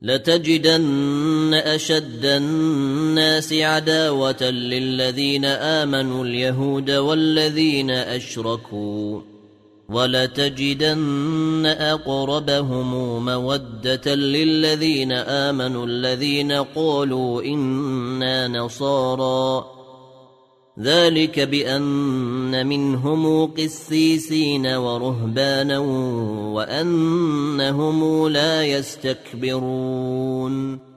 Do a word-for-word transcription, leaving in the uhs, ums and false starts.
لتجدن أشد الناس عداوة للذين آمنوا اليهود والذين أشركوا ولتجدن أقربهم مودة للذين آمنوا الذين قالوا إنا نصارى ذلك بأن منهم قسيسين ورهبانا وأنهم لا يستكبرون